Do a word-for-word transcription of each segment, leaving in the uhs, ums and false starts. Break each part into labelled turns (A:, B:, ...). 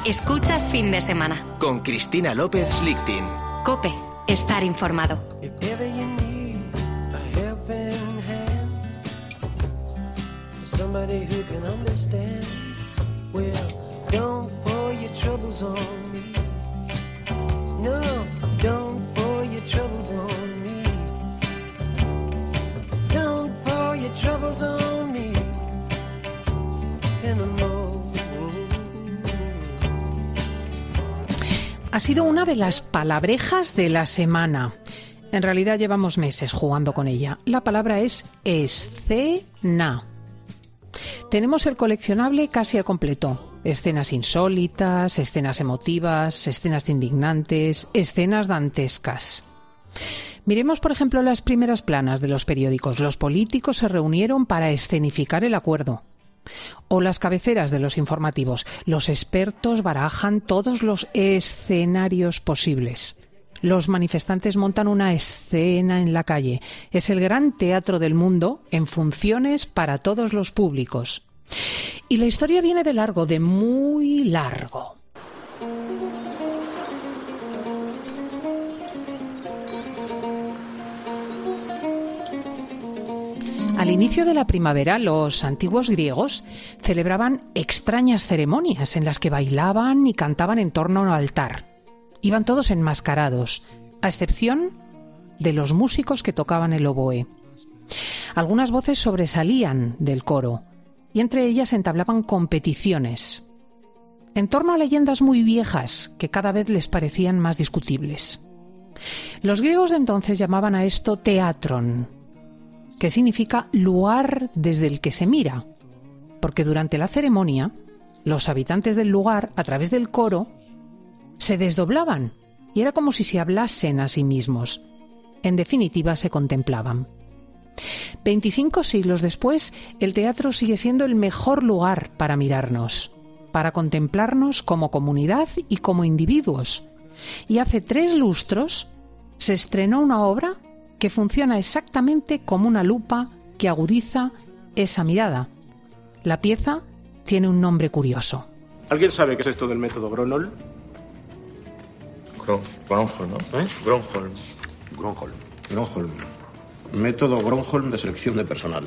A: Escuchas Fin de Semana.
B: Con Cristina López Lichtin.
A: COPE. Estar informado.
C: Somebody who can understand. Well, don't pour your troubles on me. No, don't pour your troubles on me. Don't pour your troubles on me anymore.
D: Ha sido una de las palabrejas de la semana. En realidad llevamos meses jugando con ella. La palabra es escena. Tenemos el coleccionable casi al completo. Escenas insólitas, escenas emotivas, escenas indignantes, escenas dantescas. Miremos, por ejemplo, las primeras planas de los periódicos. Los políticos se reunieron para escenificar el acuerdo. O las cabeceras de los informativos. Los expertos barajan todos los escenarios posibles. Los manifestantes montan una escena en la calle. Es el gran teatro del mundo en funciones para todos los públicos. Y la historia viene de largo, de muy largo. Al inicio de la primavera, los antiguos griegos celebraban extrañas ceremonias en las que bailaban y cantaban en torno al altar. Iban todos enmascarados, a excepción de los músicos que tocaban el oboe. Algunas voces sobresalían del coro y entre ellas entablaban competiciones en torno a leyendas muy viejas que cada vez les parecían más discutibles. Los griegos de entonces llamaban a esto teatron, que significa lugar desde el que se mira, porque durante la ceremonia los habitantes del lugar, a través del coro, se desdoblaban y era como si se hablasen a sí mismos. En definitiva, se contemplaban. Veinticinco siglos después, el teatro sigue siendo el mejor lugar para mirarnos, para contemplarnos como comunidad y como individuos. Y hace tres lustros se estrenó una obra que funciona exactamente como una lupa que agudiza esa mirada. La pieza tiene un nombre curioso.
E: ¿Alguien sabe qué es esto del método Gronholm?
F: Gronholm, ¿no? ¿Eh? Gronholm.
E: Gronholm.
F: Gronholm. Método Gronholm de selección de personal.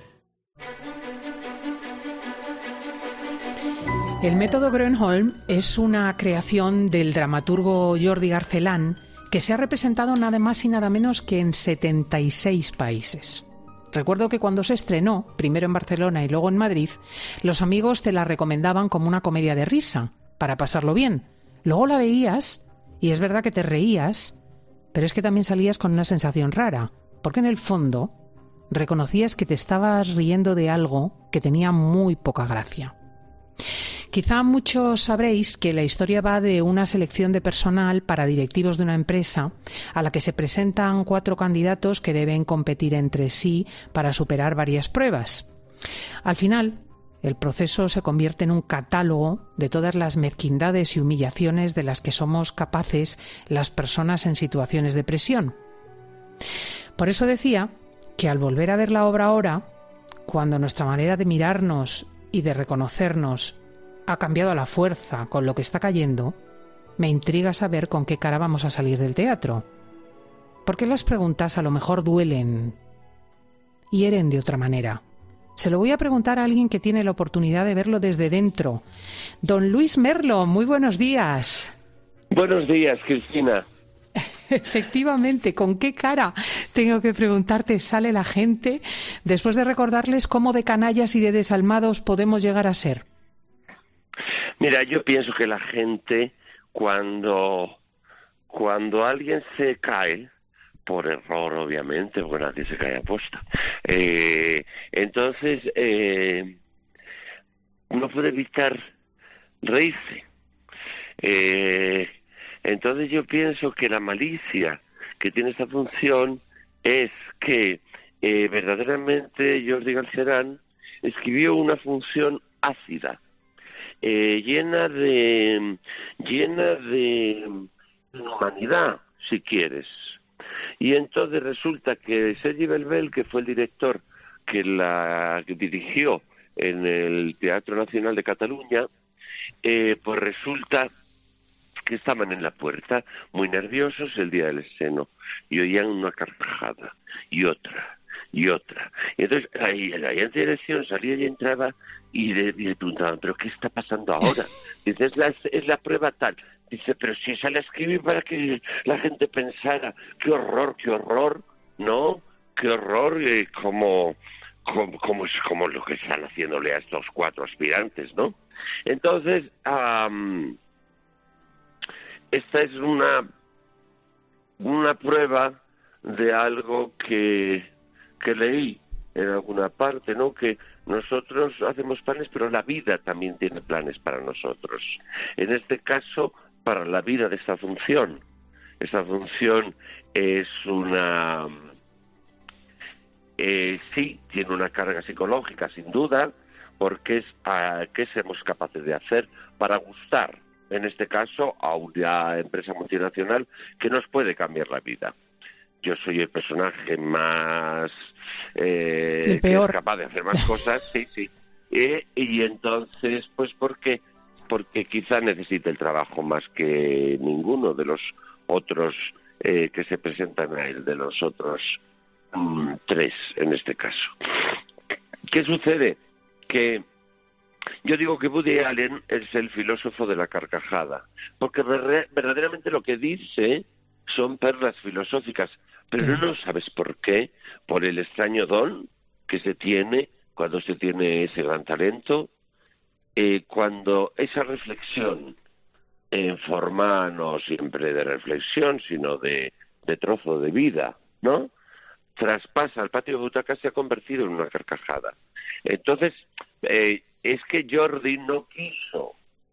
D: El método Gronholm es una creación del dramaturgo Jordi Garcelán que se ha representado nada más y nada menos que en setenta y seis países. Recuerdo que cuando se estrenó, primero en Barcelona y luego en Madrid, los amigos te la recomendaban como una comedia de risa, para pasarlo bien. Luego la veías y es verdad que te reías, pero es que también salías con una sensación rara, porque en el fondo reconocías que te estabas riendo de algo que tenía muy poca gracia. Quizá muchos sabréis que la historia va de una selección de personal para directivos de una empresa a la que se presentan cuatro candidatos que deben competir entre sí para superar varias pruebas. Al final, el proceso se convierte en un catálogo de todas las mezquindades y humillaciones de las que somos capaces las personas en situaciones de presión. Por eso decía que al volver a ver la obra ahora, cuando nuestra manera de mirarnos y de reconocernos ha cambiado a la fuerza con lo que está cayendo, me intriga saber con qué cara vamos a salir del teatro. Porque las preguntas a lo mejor duelen, hieren de otra manera. Se lo voy a preguntar a alguien que tiene la oportunidad de verlo desde dentro. Don Luis Merlo, muy buenos días.
G: Buenos días, Cristina.
D: Efectivamente, ¿con qué cara, tengo que preguntarte, sale la gente después de recordarles cómo de canallas y de desalmados podemos llegar a ser?
G: Mira, yo pienso que la gente, cuando, cuando alguien se cae, por error obviamente, porque nadie se cae a posta, eh, entonces eh, no puede evitar reírse. Eh, entonces yo pienso que la malicia que tiene esta función es que eh, verdaderamente Jordi Galcerán escribió una función ácida, eh, llena de llena de humanidad, si quieres. Y entonces resulta que Sergi Belbel, que fue el director que la que dirigió en el Teatro Nacional de Cataluña, eh, pues resulta que estaban en la puerta, muy nerviosos el día del estreno, y oían una carcajada, y otra, y otra. Y entonces ahí, el ayudante de dirección salía y entraba, y le, y le preguntaban, ¿pero qué está pasando ahora? Dice, es la, es la prueba tal. Dice, pero si esa la escribí para que la gente pensara, qué horror, qué horror, ¿no? Qué horror, eh, como, como, como, es, como lo que están haciéndole a estos cuatro aspirantes, ¿no? Entonces, um, esta es una, una prueba de algo que, que leí en alguna parte, ¿no? Que nosotros hacemos planes, pero la vida también tiene planes para nosotros. En este caso, para la vida de esta función. Esta función es una... Eh, sí, tiene una carga psicológica, sin duda, porque es uh, qué somos capaces de hacer para gustar, en este caso, a una empresa multinacional que nos puede cambiar la vida. Yo soy el personaje más... Eh,
D: el peor.
G: Que es capaz de hacer más cosas, sí, sí. Eh, y entonces, pues, ¿por qué? Porque quizá necesite el trabajo más que ninguno de los otros eh, que se presentan a él, de los otros um, tres, en este caso. ¿Qué sucede? Que yo digo que Woody Allen es el filósofo de la carcajada, porque ver- verdaderamente lo que dice son perlas filosóficas, pero no sabes por qué, por el extraño don que se tiene cuando se tiene ese gran talento, eh, cuando esa reflexión en forma no siempre de reflexión, sino de, de trozo de vida, ¿no? Traspasa al patio de butacas, se ha convertido en una carcajada. Entonces, eh, es que Jordi no quiso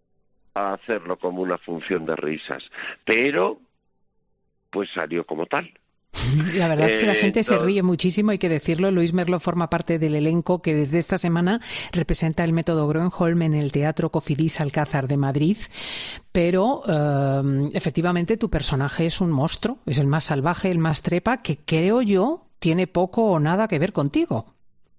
G: hacerlo como una función de risas, pero pues salió como tal.
D: La verdad es que la gente
G: Entonces...
D: se ríe muchísimo, hay que decirlo. Luis Merlo forma parte del elenco que desde esta semana representa el método Gronholm en el Teatro Cofidis Alcázar de Madrid. Pero eh, efectivamente tu personaje es un monstruo, es el más salvaje, el más trepa, que creo yo tiene poco o nada que ver contigo.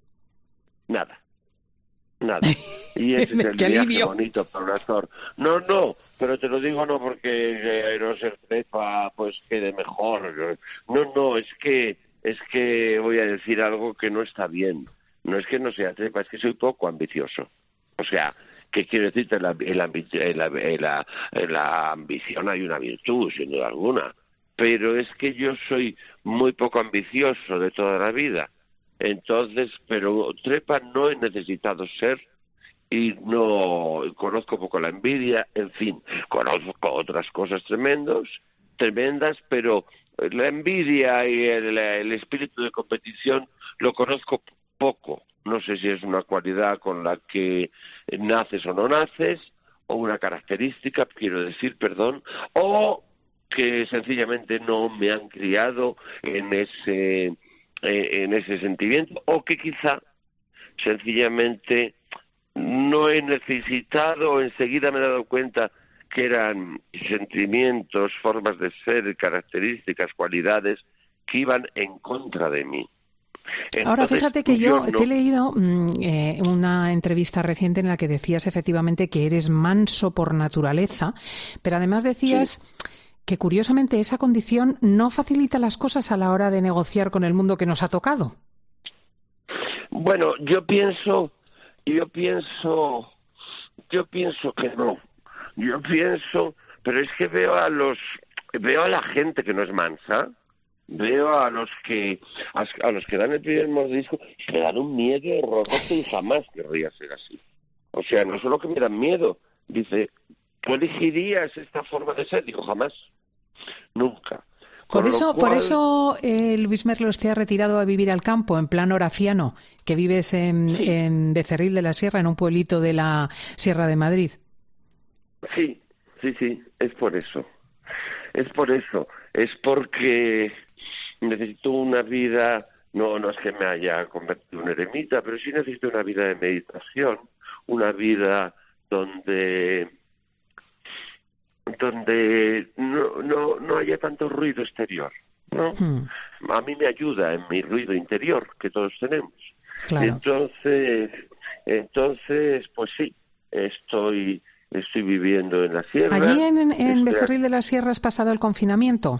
G: Nada. Nada. Y ese es el
D: ¡Qué
G: viaje
D: alivio!
G: bonito para un actor. No, no, pero te lo digo no porque eh, no ser trepa pues quede mejor. No, no, es que es que voy a decir algo que no está bien. No es que no sea trepa, es que soy poco ambicioso. O sea, ¿qué quiero decirte? En la, en la, en la, en la, en la ambición hay una virtud, sin duda alguna. Pero es que yo soy muy poco ambicioso de toda la vida. Entonces, pero trepa no he necesitado ser y no conozco poco la envidia, en fin, conozco otras cosas tremendos, tremendas, pero la envidia y el, el espíritu de competición lo conozco poco. No sé si es una cualidad con la que naces o no naces, o una característica, quiero decir, perdón, o que sencillamente no me han criado en ese... en ese sentimiento, o que quizá sencillamente no he necesitado, enseguida me he dado cuenta que eran sentimientos, formas de ser, características, cualidades que iban en contra de mí. Entonces,
D: ahora, fíjate que yo,
G: yo no...
D: te he leído mmm, eh, una entrevista reciente en la que decías efectivamente que eres manso por naturaleza, pero además decías... Sí. que curiosamente esa condición no facilita las cosas a la hora de negociar con el mundo que nos ha tocado.
G: Bueno, yo pienso, yo pienso, yo pienso que no. Yo pienso, pero es que veo a los, veo a la gente que no es mansa, veo a los que, a los que dan el primer mordisco, me dan un miedo horroroso y jamás querría ser así. O sea, no solo que me dan miedo, dice, ¿tú elegirías esta forma de ser? Digo, jamás. Nunca.
D: Por eso,
G: cual...
D: por eso eh, Luis Merlos te ha retirado a vivir al campo, en plan horaciano, que vives en, sí. en Becerril de la Sierra, en un pueblito de la Sierra de Madrid.
G: Sí, sí, sí, es por eso. Es por eso. Es porque necesito una vida, no, no es que me haya convertido en eremita, pero sí necesito una vida de meditación, una vida donde... donde no, no, no haya tanto ruido exterior, ¿no? Hmm. A mí me ayuda en mi ruido interior que todos tenemos. Claro. Entonces, entonces, pues sí, estoy estoy viviendo en la sierra.
D: ¿Allí en, en
G: estoy...
D: Becerril de la Sierra has pasado el confinamiento?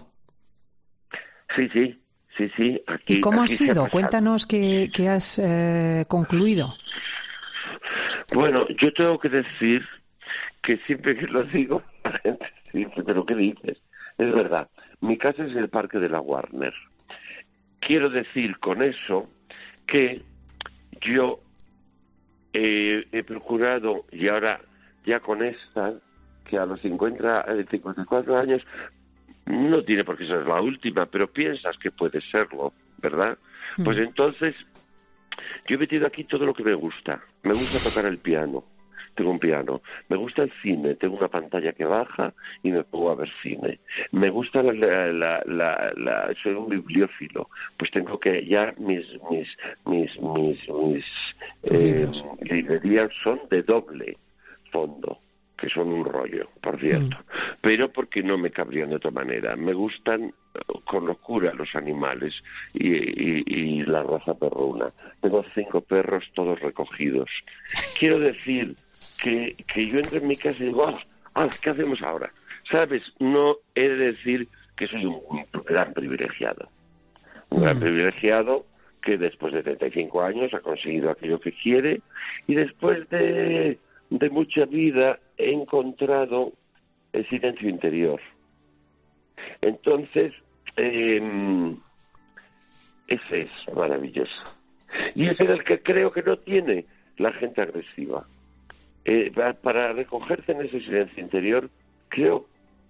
G: Sí, sí, sí, sí. Aquí,
D: ¿Y cómo
G: aquí
D: ha sido? Cuéntanos qué, qué has eh, concluido.
G: Bueno, yo tengo que decir que siempre que lo digo, la gente dice, ¿pero qué dices? Es verdad, mi casa es el Parque de la Warner. Quiero decir con eso que yo eh, he procurado, y ahora ya con esta, que a los cincuenta, cincuenta y cuatro años, no tiene por qué ser la última, pero piensas que puede serlo, ¿verdad? Mm. Pues entonces, yo he metido aquí todo lo que me gusta. Me gusta tocar el piano, tengo un piano. Me gusta el cine, tengo una pantalla que baja y me pongo a ver cine. Me gusta la... la, la, la soy un bibliófilo, pues tengo que ya mis mis mis mis, mis eh, librerías son de doble fondo, que son un rollo, por cierto, mm. pero porque no me cabrían de otra manera. Me gustan con locura los animales y, y, y la raza perruna. Tengo cinco perros todos recogidos. Quiero decir que, que yo entro en mi casa y digo, ah, ah, ¿qué hacemos ahora? ¿Sabes? No he de decir que soy un, un gran privilegiado. Un gran mm. privilegiado que después de treinta y cinco años ha conseguido aquello que quiere y después de... de mucha vida he encontrado el silencio interior. Entonces, eh, ese es maravilloso. Y ese es el que creo que no tiene la gente agresiva. Eh, para recogerse en ese silencio interior, creo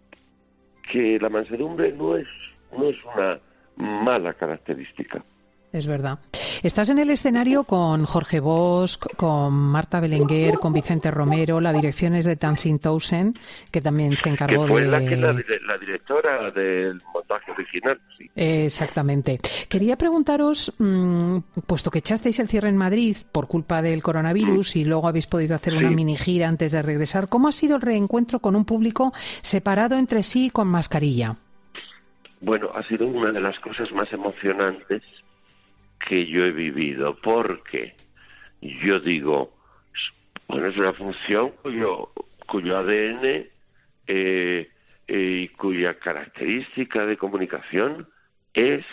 G: que la mansedumbre no es, no es una mala característica.
D: Es verdad. Estás en el escenario con Jorge Bosch, con Marta Belenguer, con Vicente Romero, la dirección es de Tansin Townsend, que también se encargó
G: que fue
D: de...
G: la, que la, la directora del montaje original, sí.
D: Exactamente. Quería preguntaros, mmm, puesto que echasteis el cierre en Madrid por culpa del coronavirus mm. y luego habéis podido hacer sí. una mini gira antes de regresar, ¿cómo ha sido el reencuentro con un público separado entre sí con mascarilla?
G: Bueno, ha sido una de las cosas más emocionantes que yo he vivido, porque yo digo, bueno, es una función cuyo, cuyo A D N eh, eh, y cuya característica de comunicación es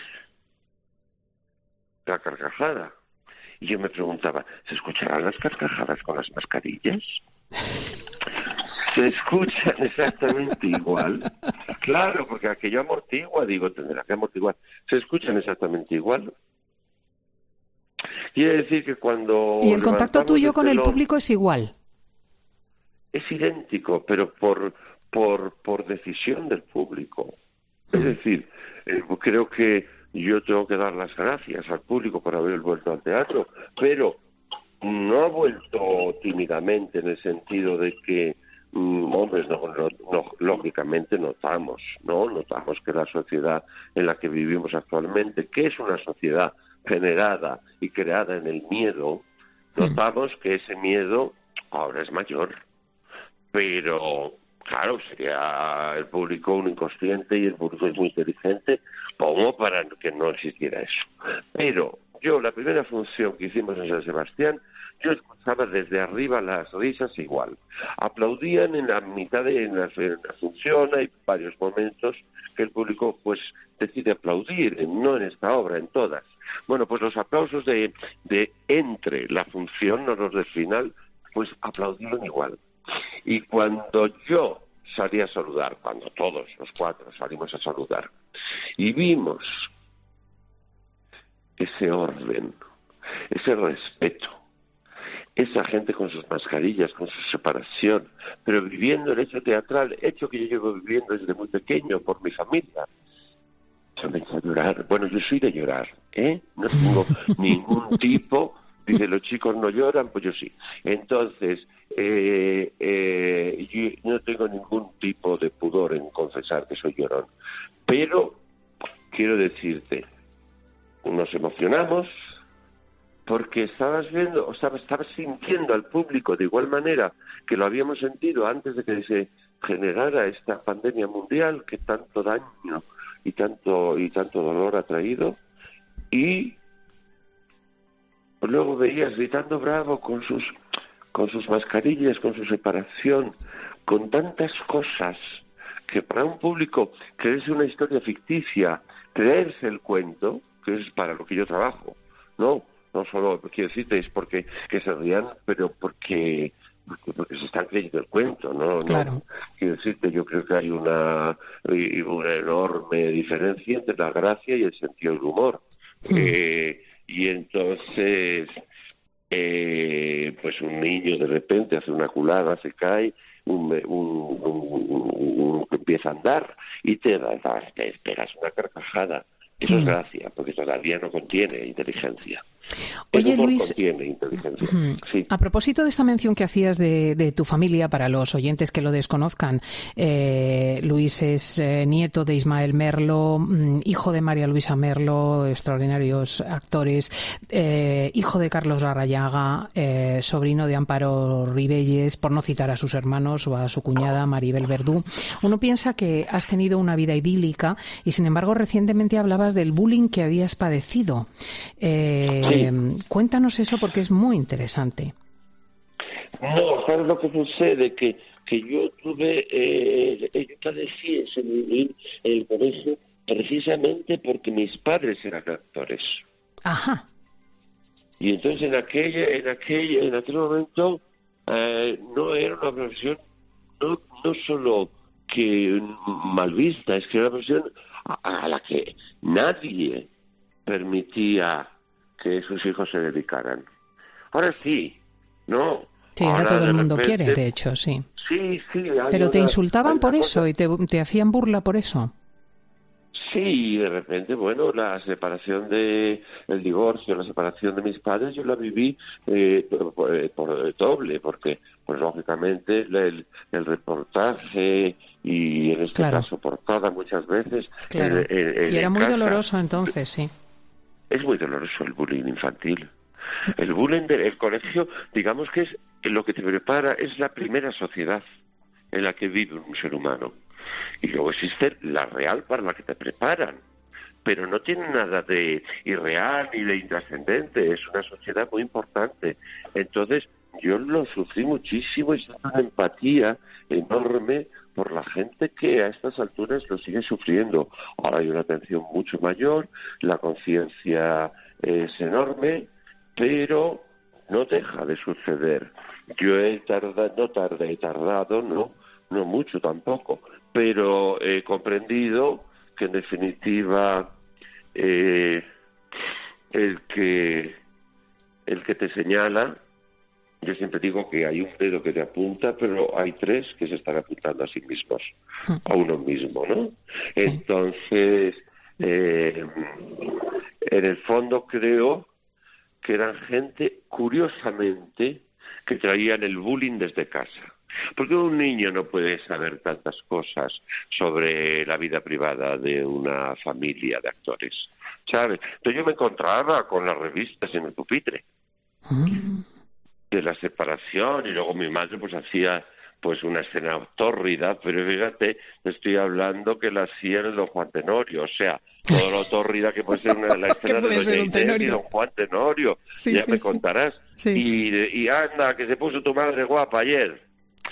G: la carcajada. Y yo me preguntaba, ¿se escucharán las carcajadas con las mascarillas? Se escuchan exactamente igual. Claro, porque aquello amortigua, digo, tendrá que amortiguar. Se escuchan exactamente igual. Quiere decir que cuando...
D: ¿Y el contacto tuyo con el público es igual?
G: Es idéntico, pero por por por decisión del público. Es decir, eh, creo que yo tengo que dar las gracias al público por haber vuelto al teatro, pero no ha vuelto tímidamente en el sentido de que, mm, hombres, no, no, no, lógicamente notamos, ¿no? Notamos que la sociedad en la que vivimos actualmente, que es una sociedad generada y creada en el miedo, notamos que ese miedo ahora es mayor. Pero, claro, sería el público un inconsciente y el público es muy inteligente, como para que no existiera eso. Pero yo, la primera función que hicimos en San Sebastián, yo escuchaba desde arriba las risas igual. Aplaudían en la mitad de en la, en la función, hay varios momentos que el público pues decide aplaudir, no en esta obra, en todas. Bueno, pues los aplausos de, de entre la función, no los del final, pues aplaudieron igual. Y cuando yo salí a saludar, cuando todos los cuatro salimos a saludar, y vimos ese orden, ese respeto, esa gente con sus mascarillas, con su separación, pero viviendo el hecho teatral, hecho que yo llevo viviendo desde muy pequeño por mi familia, yo me empecé a llorar. Bueno, yo soy de llorar, ¿eh? No tengo ningún tipo, dice, los chicos no lloran, pues yo sí. Entonces, eh, eh, yo no tengo ningún tipo de pudor en confesar que soy llorón. Pero, quiero decirte, nos emocionamos, porque estabas viendo, o estabas, estabas sintiendo al público de igual manera que lo habíamos sentido antes de que se generara esta pandemia mundial que tanto daño y tanto y tanto dolor ha traído, y luego veías gritando bravo con sus con sus mascarillas, con su separación, con tantas cosas, que para un público creerse una historia ficticia, creerse el cuento, que es para lo que yo trabajo, no, no solo, quiero decirte, es porque que se rían, pero porque porque, porque se están creyendo el cuento, ¿no?
D: Claro.
G: No, quiero decirte, yo creo que hay una, una enorme diferencia entre la gracia y el sentido del humor. Mm. Eh, y entonces, eh, pues un niño de repente hace una culada, se cae, un, un, un, un, un empieza a andar y te, te pegas una carcajada. Eso es gracia, porque todavía no contiene inteligencia.
D: Oye,
G: el humor
D: Luis,
G: contiene inteligencia. Sí.
D: A propósito de esta mención que hacías de, de tu familia, para los oyentes que lo desconozcan, eh, Luis es eh, nieto de Ismael Merlo, mm, hijo de María Luisa Merlo, extraordinarios actores, eh, hijo de Carlos Larrañaga, eh, sobrino de Amparo Ribelles, por no citar a sus hermanos o a su cuñada Maribel Verdú. Uno piensa que has tenido una vida idílica y, sin embargo, recientemente hablabas del bullying que habías padecido. Eh,
G: Sí.
D: Cuéntanos eso porque es muy interesante.
G: No, ¿sabes lo que sucede? Que, que yo tuve, eh, yo padecí ese bullying en el colegio precisamente porque mis padres eran actores.
D: Ajá.
G: Y entonces en aquella, en aquella, en aquel momento eh, no era una profesión no, no solo que mal vista, es que era una profesión a, a la que nadie permitía que sus hijos se dedicaran. Ahora sí, ¿no?
D: Sí, ahora todo el mundo repente... quiere, de hecho, sí.
G: Sí, sí.
D: Pero
G: una,
D: te insultaban por eso
G: cosa...
D: y te, te hacían burla por eso.
G: Sí, de repente, bueno, la separación de, el divorcio, la separación de mis padres, yo la viví eh, por, por doble, porque, pues lógicamente, el, el reportaje y en este
D: claro.
G: caso portada muchas veces.
D: Claro.
G: El, el, el,
D: y era muy
G: casa,
D: doloroso entonces, sí.
G: Es muy doloroso el bullying infantil. El bullying del colegio, digamos que es lo que te prepara, es la primera sociedad en la que vive un ser humano. Y luego existe la real para la que te preparan. Pero no tiene nada de irreal ni de intrascendente, es una sociedad muy importante. Entonces, yo lo sufrí muchísimo y siento una empatía enorme por la gente que a estas alturas lo sigue sufriendo. Ahora hay una atención mucho mayor, la conciencia es enorme, pero no deja de suceder. Yo he tardado, no tardé, he tardado, no, no mucho tampoco, pero he comprendido que en definitiva eh, el que el que te señala, yo siempre digo que hay un dedo que te apunta, pero hay tres que se están apuntando a sí mismos, a uno mismo, ¿no? Sí. Entonces, eh, en el fondo creo que eran gente, curiosamente, que traían el bullying desde casa. Porque un niño no puede saber tantas cosas sobre la vida privada de una familia de actores, ¿sabes? Entonces yo me encontraba con las revistas en el pupitre. Mm. De la separación, y luego mi madre pues hacía pues una escena tórrida, pero fíjate, estoy hablando que la hacía en Don Juan Tenorio, o sea, todo lo tórrida que puede ser una, la escena de Doña Inés y Don Juan Tenorio, sí, ya sí, me sí. contarás. Sí. Y, y anda, que se puso tu madre guapa ayer.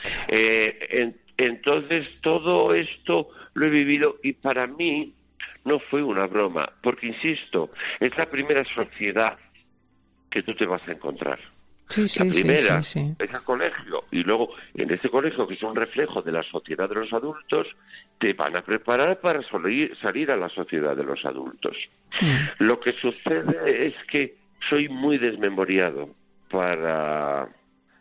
G: Eh, en, entonces todo esto lo he vivido y para mí no fue una broma, porque insisto, es la primera sociedad que tú te vas a encontrar.
D: Sí, sí,
G: la primera
D: sí, sí, sí.
G: es el colegio, y luego en ese colegio, que es un reflejo de la sociedad de los adultos, te van a preparar para salir, salir a la sociedad de los adultos. Mm. Lo que sucede es que soy muy desmemoriado para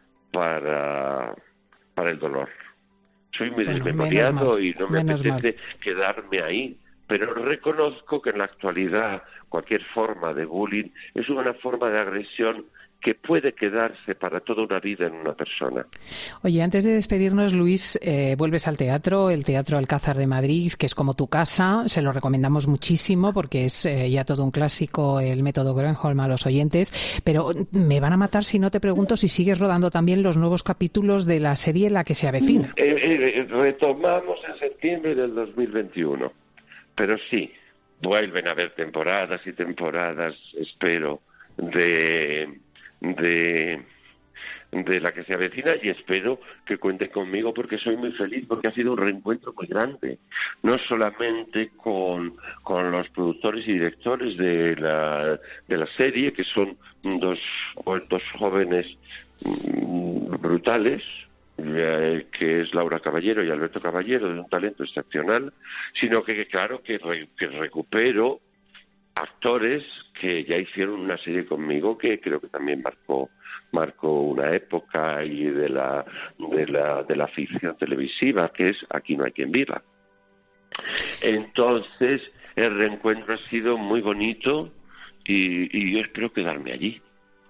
G: para para el dolor. Soy muy bueno, desmemoriado y no me apetece mal. quedarme ahí. Pero reconozco que en la actualidad cualquier forma de bullying es una forma de agresión que puede quedarse para toda una vida en una persona.
D: Oye, antes de despedirnos, Luis, eh, vuelves al teatro, el Teatro Alcázar de Madrid, que es como tu casa, se lo recomendamos muchísimo porque es eh, ya todo un clásico, el método Gronholm a los oyentes, pero me van a matar si no te pregunto si sigues rodando también los nuevos capítulos de la serie La que se avecina.
G: Eh, eh, retomamos en septiembre del dos mil veintiuno, pero sí, vuelven a haber temporadas y temporadas, espero, de... de de la que se avecina, y espero que cuenten conmigo porque soy muy feliz, porque ha sido un reencuentro muy grande, no solamente con, con los productores y directores de la, de la serie, que son dos, dos jóvenes mmm, brutales, eh, que es Laura Caballero y Alberto Caballero, de un talento excepcional, sino que, que claro, que, re, que recupero actores que ya hicieron una serie conmigo que creo que también marcó marcó una época y de la de la de la ficción televisiva, que es Aquí no hay quien viva. Entonces el reencuentro ha sido muy bonito y, y yo espero quedarme allí.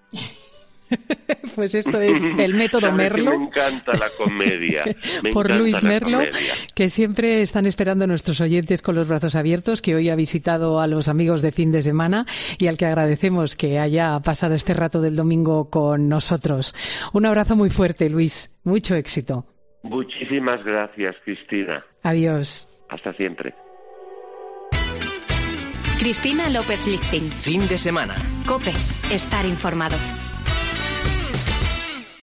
D: Pues esto es el método Merlo.
G: Me encanta la comedia. Me
D: Por
G: encanta
D: Luis
G: la
D: Merlo,
G: comedia.
D: que siempre están esperando a nuestros oyentes con los brazos abiertos, que hoy ha visitado a los amigos de fin de semana y al que agradecemos que haya pasado este rato del domingo con nosotros. Un abrazo muy fuerte, Luis. Mucho éxito.
G: Muchísimas gracias, Cristina.
D: Adiós.
G: Hasta siempre.
A: Cristina López Lichting.
B: Fin de semana.
A: COPE. Estar informado.